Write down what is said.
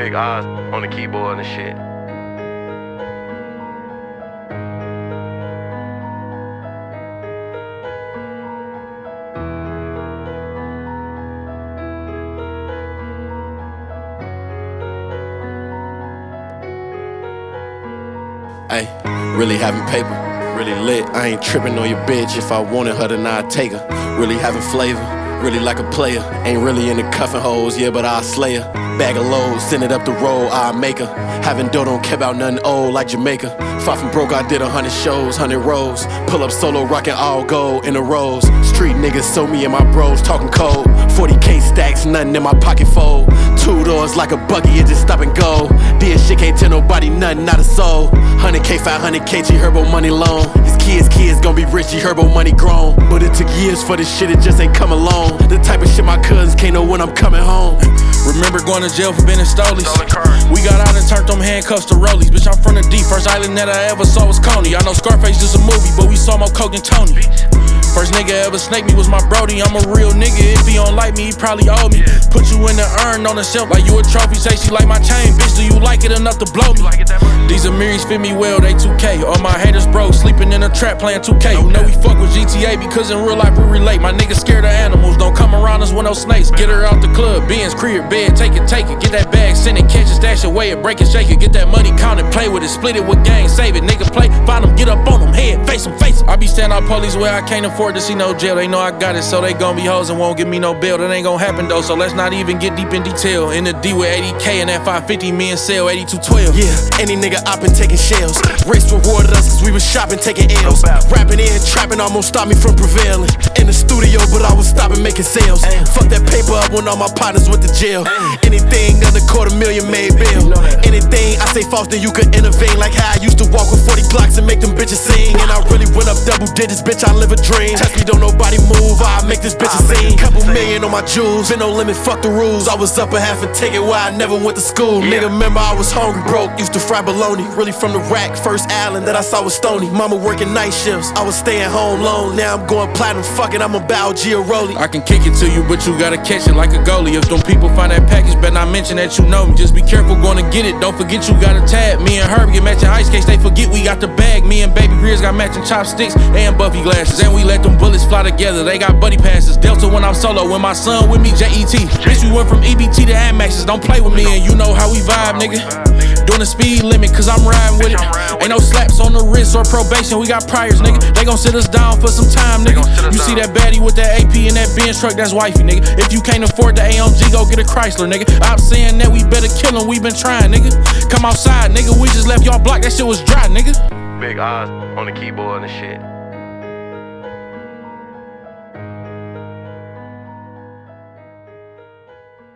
Big Oz on the keyboard and shit. Ay, really having paper, really lit. I ain't tripping on your bitch. If I wanted her, then I'd take her. Really having flavor, really like a player. Ain't really in the cuffing holes, yeah, but I'll slay her. Bag of loads, send it up the road, I'll make her. Having dough, don't care about nothing old like Jamaica. Far from broke, I did 100 shows, 100 rows. Pull up solo, rockin' all gold in the rows. Street niggas, so me and my bros talking cold. 40K stacks, nothing in my pocket fold. 2 doors like a buggy, it just stop and go. This shit can't tell nobody nothing, not a soul. 100K, 500K, G Herbo money loan. His kids gon' be rich, G Herbo money grown. But it took years for this shit, it just ain't come along. The type of shit my cousins can't know when I'm coming home. Remember going to jail for being stolies. We got out and turned them handcuffs to rollies. Bitch, I'm from the D, first island that I ever saw was Coney. I know Scarface just a movie, but we saw more coke than Tony. First nigga ever snake me was my brody. I'm a real nigga, if he don't like me, he probably owe me. Put you in the urn on the shelf like you a trophy. Say she like my chain, bitch, do you like it enough to blow me? These Amiris fit me well, they 2K. All my haters broke, sleeping in a trap playing 2K. You know we fuck with GTA because in real life we relate. My niggas scared of animals, don't come around us with no snakes. Get her out the club, Benz, crib, bed, take it. Get that bag, send it, catch it, stash it, weigh it, break it, shake it. Get that money, count it, play with it, split it with gang, save it. Nigga play, find them, get up on them, head, face them, face them. I be standing out police where I can't afford to see no jail. They know I got it, so they gon' be hoes and won't give me no bail. That ain't gon' happen though, so let's not even get deep in detail. In the D with 80K and that 550, me and sell 8212. Yeah, any nigga oppin' taking shells. Race rewarded us cause we was shopping, taking L's. Rapping in, trapping almost stopped me from prevailing. In the studio, but I was stopping making sales. Fuck that paper up when all my partners went to jail. Anything under $250,000 made bill. Anything I say false, then you could innovate. Like how I used to walk with 40 Glocks and make them bitches sing. And I really went up double digits, bitch, I live a dream. Test me, don't nobody move, I make this bitch a scene. Couple million on my jewels, been no limit, fuck the rules. I was up a half a ticket while I never went to school. Nigga, remember I was hungry, broke, used to fry bologna. Really from the rack, first island that I saw was Stony. Mama working night shifts, I was staying home alone. Now I'm going platinum, fuck it, I'm about Giaroli. I can kick it to you, but you gotta catch it like a goalie. If them people find that package, better not mention that you know me. Just be careful gonna get it, don't forget you got a tab. Me and Herb get matching ice skates, they forget we got the bag. Me and Baby Grizz got matching chopsticks and Buffy glasses. And we let them bullets fly together, they got buddy passes. Delta when I'm solo, when my son with me, JET. Bitch, we went from EBT to Amaxes, don't play with me. And you know how we vibe, nigga. Doing the speed limit, cause I'm riding with it. Ain't no slaps on the wrist or probation, we got priors, nigga. They gon' sit us down for some time, nigga. You see that baddie with that AP and that Benz truck, that's wifey, nigga. If you can't afford the AMG, go get a Chrysler, nigga. I'm saying that we better kill him, we been trying, nigga. Come outside, nigga, we just left y'all block, that shit was dry, nigga. Big Oz on the keyboard and shit.